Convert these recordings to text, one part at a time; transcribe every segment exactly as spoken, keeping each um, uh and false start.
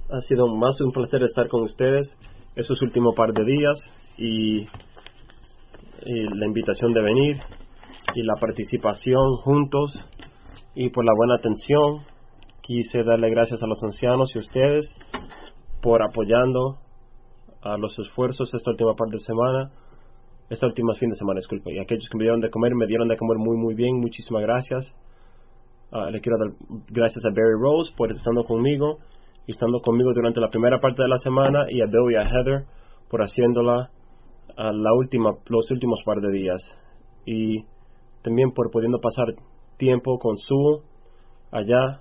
Ha sido más un placer estar con ustedes esos últimos par de días y, y la invitación de venir y la participación juntos y por la buena atención. Quise darle gracias a los ancianos y a ustedes por apoyando a los esfuerzos esta última parte de semana, esta última fin de semana, disculpe, y aquellos que me dieron de comer, me dieron de comer muy muy bien. Muchísimas gracias. Uh, le quiero dar gracias a Barry Rose por estando conmigo y estando conmigo durante la primera parte de la semana, y a Bill y a Heather por haciéndola uh, la última, los últimos par de días, y también por pudiendo pasar tiempo con Sue allá.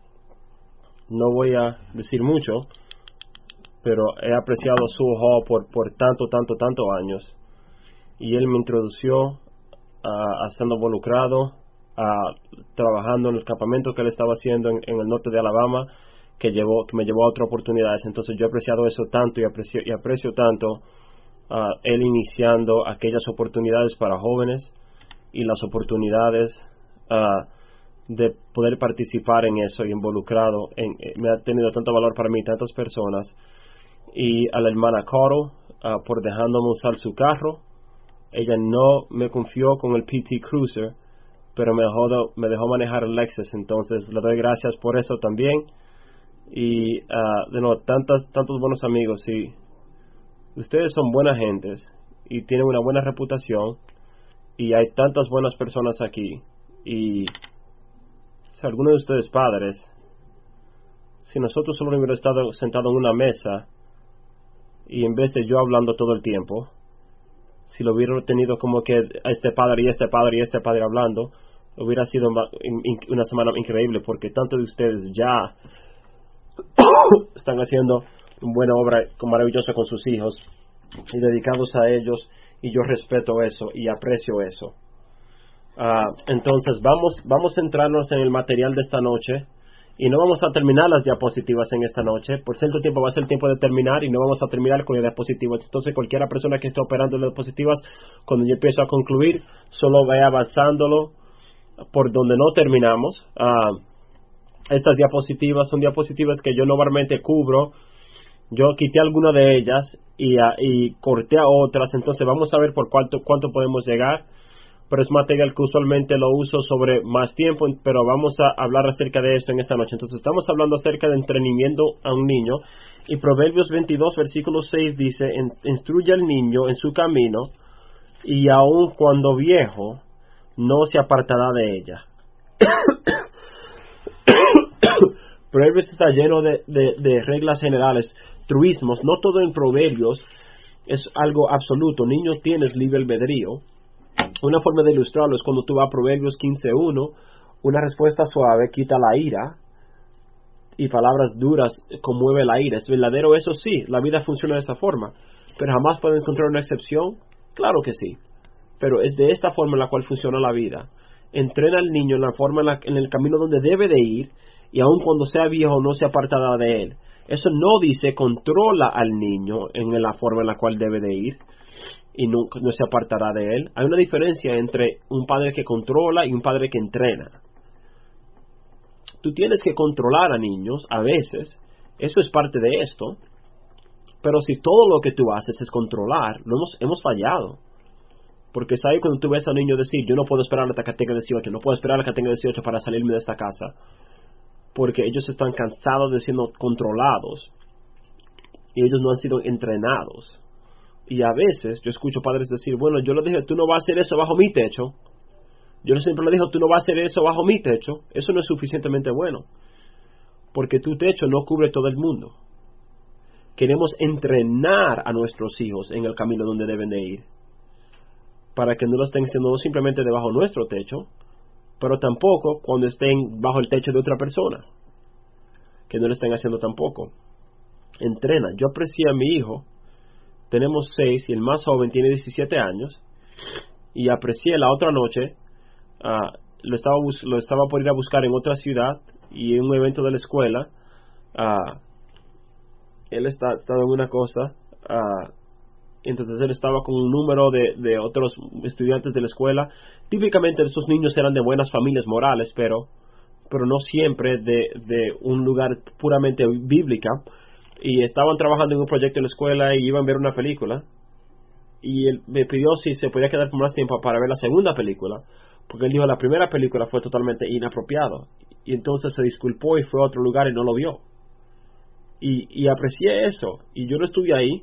No voy a decir mucho, pero he apreciado a Sue Hall por, por tanto, tanto, tanto años, y él me introdució a, a estando involucrado, a, trabajando en el campamento que él estaba haciendo en, en el norte de Alabama, que llevó que me llevó a otras oportunidades. Entonces yo he apreciado eso tanto y aprecio, y aprecio tanto uh, él iniciando aquellas oportunidades para jóvenes y las oportunidades uh, de poder participar en eso y involucrado en, eh, me ha tenido tanto valor para mí, tantas personas. Y a la hermana Caro uh, por dejándome usar su carro. Ella no me confió con el P T Cruiser, pero me dejó, me dejó manejar el Lexus. Entonces le doy gracias por eso también. Y uh, de nuevo, tantos, tantos buenos amigos. Y ustedes son buenas gentes y tienen una buena reputación, y hay tantas buenas personas aquí. Y si alguno de ustedes padres, si nosotros solo hubiéramos estado sentados en una mesa y en vez de yo hablando todo el tiempo, si lo hubiera tenido como que este padre y este padre y este padre hablando, hubiera sido una semana increíble, porque tantos de ustedes ya están haciendo una buena obra maravillosa con sus hijos y dedicados a ellos, y yo respeto eso y aprecio eso. Uh, entonces vamos vamos a centrarnos en el material de esta noche, y no vamos a terminar las diapositivas en esta noche. Por cierto tiempo va a ser el tiempo de terminar, y no vamos a terminar con las diapositivas. Entonces cualquier persona que esté operando las diapositivas, cuando yo empiezo a concluir, solo vaya avanzándolo por donde no terminamos. Uh, Estas diapositivas son diapositivas que yo normalmente cubro. Yo quité algunas de ellas y, uh, y corté a otras. Entonces vamos a ver por cuánto, cuánto podemos llegar. Pero es material que usualmente lo uso sobre más tiempo. Pero vamos a hablar acerca de esto en esta noche. Entonces estamos hablando acerca de entrenamiento a un niño. Y Proverbios veintidós, versículo seis dice: instruye al niño en su camino, y aun cuando viejo no se apartará de ella. Proverbios está lleno de, de, de reglas generales, truismos. No todo en Proverbios es algo absoluto. Niño, tienes libre albedrío. Una forma de ilustrarlo es cuando tú vas a Proverbios quince uno: una respuesta suave quita la ira, y palabras duras conmueve la ira. ¿Es verdadero eso? Sí, la vida funciona de esa forma. Pero jamás pueden encontrar una excepción. Claro que sí, pero es de esta forma en la cual funciona la vida. Entrena al niño en la forma en, la, en el camino donde debe de ir, y aun cuando sea viejo no se apartará de él. Eso no dice controla al niño en la forma en la cual debe de ir y no, no se apartará de él. Hay una diferencia entre un padre que controla y un padre que entrena. Tú tienes que controlar a niños a veces, eso es parte de esto, pero si todo lo que tú haces es controlar, no hemos, hemos fallado. Porque es ahí cuando tú ves a un niño decir: yo no puedo esperar hasta que tenga dieciocho, no puedo esperar hasta que tenga dieciocho para salirme de esta casa, porque ellos están cansados de siendo controlados y ellos no han sido entrenados. Y a veces yo escucho padres decir: bueno, yo le dije, tú no vas a hacer eso bajo mi techo. Yo siempre le dije, tú no vas a hacer eso bajo mi techo. Eso no es suficientemente bueno, porque tu techo no cubre todo el mundo. Queremos entrenar a nuestros hijos en el camino donde deben de ir, para que no lo estén haciendo simplemente debajo de nuestro techo, pero tampoco cuando estén bajo el techo de otra persona, que no lo estén haciendo tampoco. Entrena. Yo aprecié a mi hijo, tenemos seis y el más joven tiene diecisiete años, y aprecié la otra noche, uh, lo, estaba bus- lo estaba por ir a buscar en otra ciudad, y en un evento de la escuela, uh, él está, estaba en una cosa, uh, entonces él estaba con un número de, de otros estudiantes de la escuela. Típicamente esos niños eran de buenas familias morales, pero pero no siempre de, de un lugar puramente bíblica. y estaban trabajando en un proyecto en la escuela y iban a ver una película, y él me pidió si se podía quedar por más tiempo para ver la segunda película, porque él dijo la primera película fue totalmente inapropiado, y entonces se disculpó y fue a otro lugar y no lo vio. Y, y aprecié eso, y yo no estuve ahí,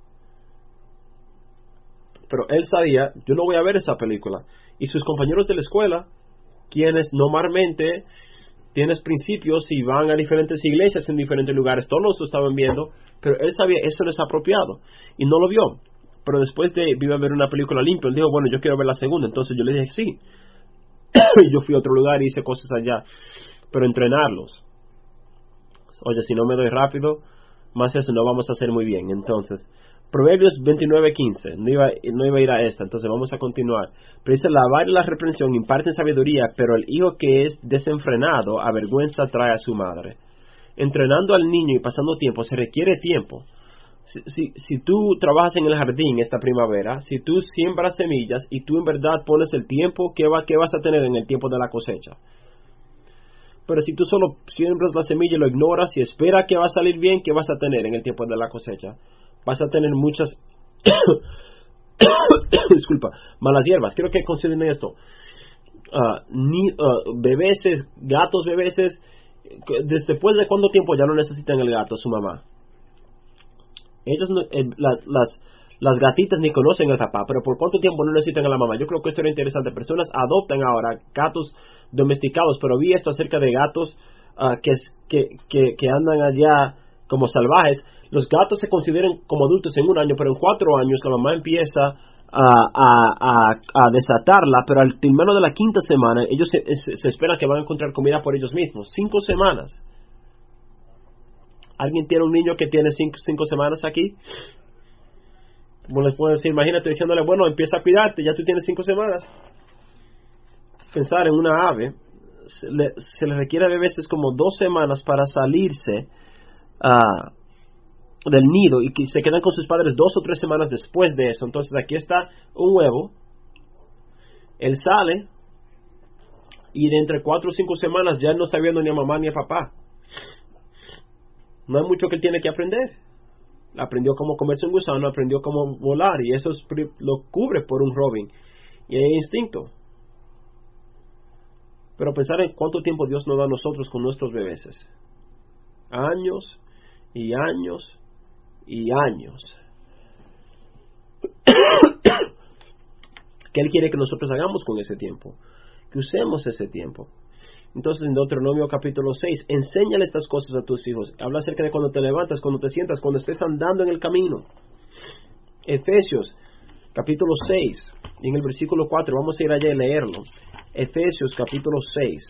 pero él sabía, yo no voy a ver esa película. Y sus compañeros de la escuela, quienes normalmente tienen principios y van a diferentes iglesias en diferentes lugares, todos lo estaban viendo, pero él sabía, eso no es apropiado, y no lo vio. Pero después de iba a ver una película limpia, él dijo, bueno, yo quiero ver la segunda. Entonces yo le dije, sí. Y yo fui a otro lugar y hice cosas allá, pero entrenarlos. Oye, si no me doy rápido, más eso no vamos a hacer muy bien. Entonces, Proverbios veintinueve quince, no iba, no iba a ir a esta, entonces vamos a continuar. Pero dice, la vara y la reprensión imparten sabiduría, pero el hijo que es desenfrenado a vergüenza trae a su madre. Entrenando al niño y pasando tiempo, se requiere tiempo. Si, si, si tú trabajas en el jardín esta primavera, si tú siembras semillas y tú en verdad pones el tiempo, ¿qué, va, qué vas a tener en el tiempo de la cosecha? Pero si tú solo siembras la semilla y lo ignoras y esperas que va a salir bien, ¿qué vas a tener en el tiempo de la cosecha? Vas a tener muchas disculpa, malas hierbas. Quiero que consideren esto. Uh, ni, uh, bebeses, gatos bebeses, después de cuánto tiempo ya no necesitan el gato, su mamá. Ellos no, eh, la, las las gatitas ni conocen al papá, pero por cuánto tiempo no necesitan a la mamá. Yo creo que esto era interesante. Personas adoptan ahora gatos domesticados, pero vi esto acerca de gatos uh, que, que, que, que andan allá como salvajes. Los gatos se consideran como adultos en un año, pero en cuatro años la mamá empieza a, a, a, a desatarla, pero al término de la quinta semana ellos se, se, se esperan que van a encontrar comida por ellos mismos. Cinco semanas. ¿Alguien tiene un niño que tiene cinco, cinco semanas aquí? Como les puedo decir, imagínate diciéndole, bueno, empieza a cuidarte, ya tú tienes cinco semanas. Pensar en una ave, se le, se le requiere a veces como dos semanas para salirse uh, del nido, y que se quedan con sus padres dos o tres semanas después de eso. Entonces aquí está un huevo, él sale, y de entre cuatro o cinco semanas ya no está viendo ni a mamá ni a papá. No hay mucho que él tiene que aprender. Aprendió cómo comerse un gusano, aprendió cómo volar, y eso es, lo cubre por un Robin, y hay instinto. Pero pensar en cuánto tiempo Dios nos da a nosotros con nuestros bebés. Años y años y años. ¿Qué Él quiere que nosotros hagamos con ese tiempo? Que usemos ese tiempo. Entonces en Deuteronomio capítulo seis, enséñale estas cosas a tus hijos. Habla acerca de cuando te levantas, cuando te sientas, cuando estés andando en el camino. Efesios capítulo seis, en el versículo cuatro, vamos a ir allá y leerlo. Efesios capítulo seis.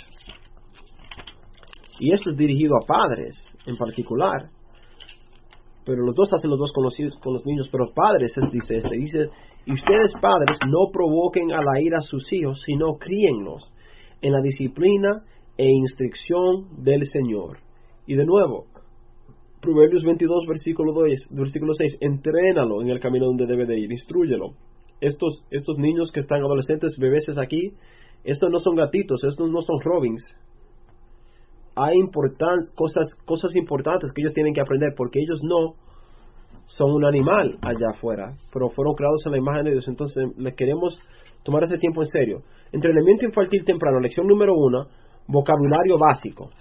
Y esto es dirigido a padres en particular, pero los dos hacen los dos con los, con los niños, pero padres, dice este, dice, y ustedes padres no provoquen a la ira a sus hijos, sino críenlos en la disciplina e instrucción del Señor. Y de nuevo, Proverbios veintidós, versículo dos, versículo seis, entrénalo en el camino donde debe de ir, instrúyelo. Estos, estos niños que están adolescentes, bebeses aquí, estos no son gatitos, estos no son Robins. Hay important, cosas, cosas importantes que ellos tienen que aprender, porque ellos no son un animal allá afuera, pero fueron creados en la imagen de Dios. Entonces les queremos tomar ese tiempo en serio. Entrenamiento infantil temprano, lección número uno, vocabulario básico.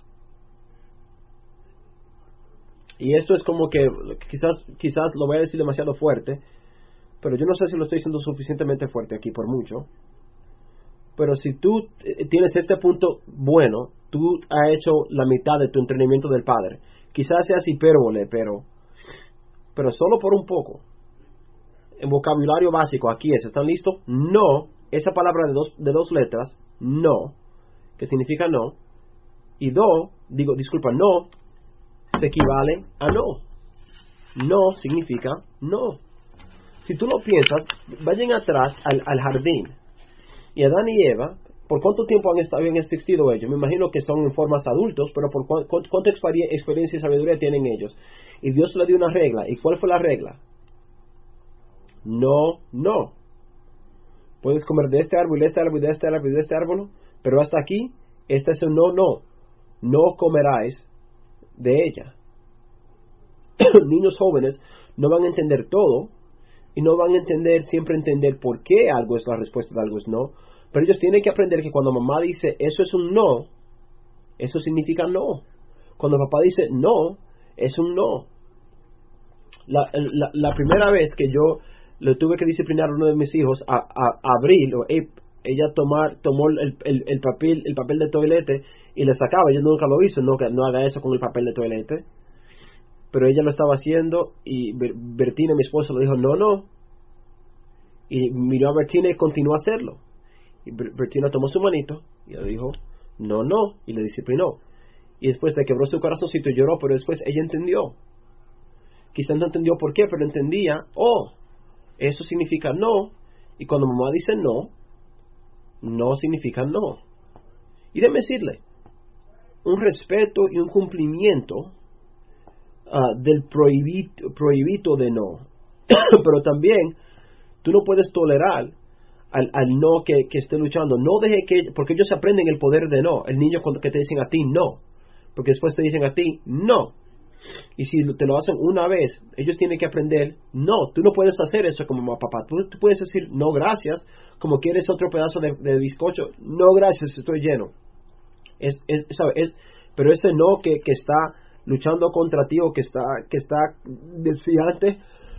Y esto es como que quizás, quizás lo voy a decir demasiado fuerte, pero yo no sé si lo estoy diciendo suficientemente fuerte aquí por mucho. Pero si tú tienes este punto bueno, tú has hecho la mitad de tu entrenamiento del Padre. Quizás seas hipérbole, pero, pero solo por un poco. En vocabulario básico, aquí es, ¿están listos? No, esa palabra de dos, de dos letras, no, que significa no, y do, digo, disculpa, no, se equivale a no. No significa no. Si tú lo piensas, vayan atrás al, al jardín. Y Adán y Eva, ¿por cuánto tiempo han, estado, han existido ellos? Me imagino que son en formas adultos, pero ¿por cu cuánta experiencia y sabiduría tienen ellos? Y Dios le dio una regla. ¿Y cuál fue la regla? No, no. Puedes comer de este árbol, de este árbol, de este árbol, de este árbol, pero hasta aquí, este es un no, no. No comerás de ella. niños jóvenes no van a entender todo y no van a entender siempre entender por qué algo es la respuesta de algo es no, pero ellos tienen que aprender que cuando mamá dice eso es un no, eso significa no. Cuando papá dice no, es un no. La, la, la primera vez que yo le tuve que disciplinar a uno de mis hijos a, a, a Abril o Ape, ella tomar, tomó el, el, el papel el papel de toilete y le sacaba. Ella nunca lo hizo, no, no haga eso con el papel de toilete, pero ella lo estaba haciendo y Bertina, mi esposa, le dijo no, no, y miró a Bertina y continuó a hacerlo, y Bertina tomó su manito y le dijo no, no, y le disciplinó, y después le quebró su corazoncito y lloró, pero después ella entendió. Quizás no entendió por qué, pero entendía, oh, eso significa no, y cuando mamá dice no, no significa no. Y déjeme decirle, un respeto y un cumplimiento uh, del prohibito, prohibito de no. Pero también, tú no puedes tolerar al, al no que, que esté luchando. No deje que, porque ellos aprenden el poder de no. El niño cuando que te dicen a ti no, porque después te dicen a ti no. Y si te lo hacen una vez, ellos tienen que aprender, no, tú no puedes hacer eso como mamá, papá. Tú, tú puedes decir, no, gracias, como quieres otro pedazo de, de bizcocho, no, gracias, estoy lleno. Es, es, ¿sabe? Es, pero ese no que, que está luchando contra ti o que está, que está desfiante,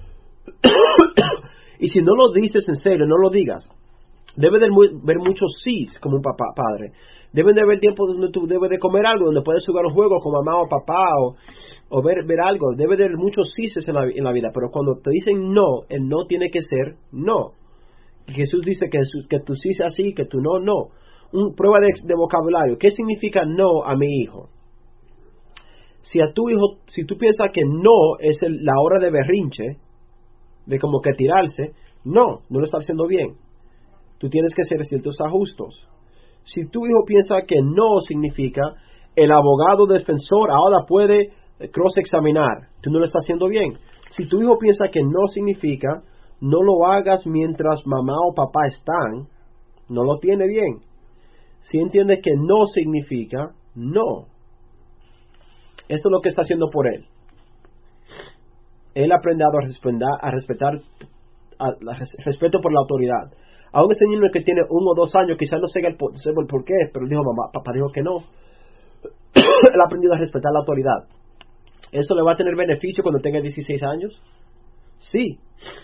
y si no lo dices en serio, no lo digas. Debe de haber muchos sís como un papá, padre. Deben de haber tiempo donde tú debes de comer algo, donde puedes jugar un juego con mamá o papá o, o ver, ver algo. Debe de haber muchos síes en la, en la vida, pero cuando te dicen no, el no tiene que ser no. Y Jesús dice que, que tu sí sea sí, que tu no, no. Un, prueba de, de vocabulario. ¿Qué significa no a mi hijo? Si a tu hijo, si tú piensas que no es el, la hora de berrinche, de como que tirarse, no, no lo está haciendo bien. Tú tienes que hacer ciertos ajustes. Si tu hijo piensa que no significa el abogado defensor ahora puede cross-examinar, tú no lo estás haciendo bien. Si tu hijo piensa que no significa, no lo hagas mientras mamá o papá están, no lo tiene bien. Si entiende que no significa, no. Esto es lo que está haciendo por él. Él ha aprendido a respetar, a respetar a, a, respeto por la autoridad. Aún ese niño que tiene uno o dos años, quizás no sepa el, sepa el por qué, pero dijo mamá, papá dijo que no. Él ha aprendido a respetar la autoridad. ¿Eso le va a tener beneficio cuando tenga dieciséis años? Sí.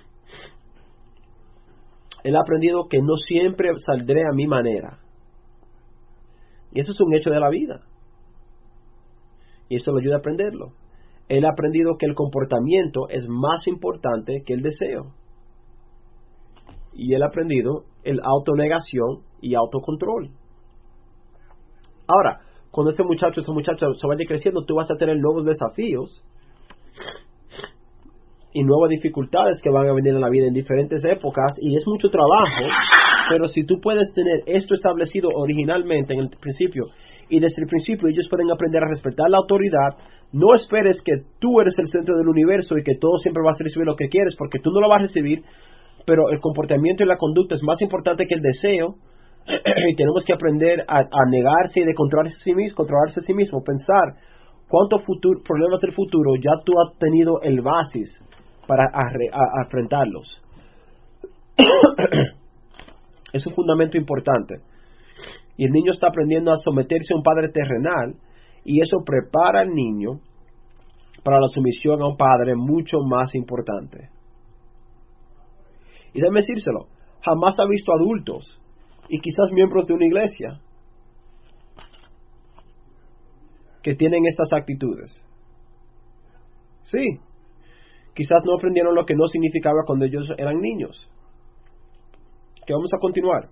Él ha aprendido que no siempre saldré a mi manera. Y eso es un hecho de la vida. Y eso le ayuda a aprenderlo. Él ha aprendido que el comportamiento es más importante que el deseo. Y él ha aprendido el autonegación y autocontrol. Ahora, cuando ese muchacho, ese muchacho se vaya creciendo, tú vas a tener nuevos desafíos y nuevas dificultades que van a venir en la vida en diferentes épocas, y es mucho trabajo, pero si tú puedes tener esto establecido originalmente en el principio, y desde el principio ellos pueden aprender a respetar la autoridad, no esperes que tú eres el centro del universo y que todo siempre vas a recibir lo que quieres, porque tú no lo vas a recibir, pero el comportamiento y la conducta es más importante que el deseo, y tenemos que aprender a, a negarse y de controlarse a sí mismo, controlarse a sí mismo, pensar cuántos futuro, problemas del futuro ya tú has tenido el basis para a, a, a enfrentarlos. Es un fundamento importante. Y el niño está aprendiendo a someterse a un padre terrenal, y eso prepara al niño para la sumisión a un padre mucho más importante. Y déjame decírselo, jamás ha visto adultos, y quizás miembros de una iglesia, que tienen estas actitudes. Sí, quizás no aprendieron lo que no significaba cuando ellos eran niños. Que vamos a continuar.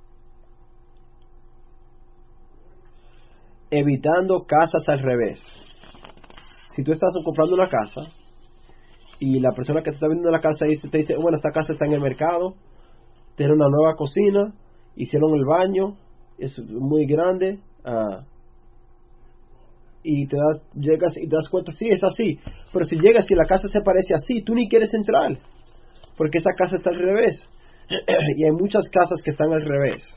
Evitando casas al revés. Si tú estás comprando una casa y la persona que te está vendiendo la casa dice, te dice, bueno, esta casa está en el mercado, tiene una nueva cocina, hicieron el baño, es muy grande, uh, y te das, llegas y te das cuenta, sí, es así, pero si llegas y la casa se parece así, tú ni quieres entrar, porque esa casa está al revés. Y hay muchas casas que están al revés.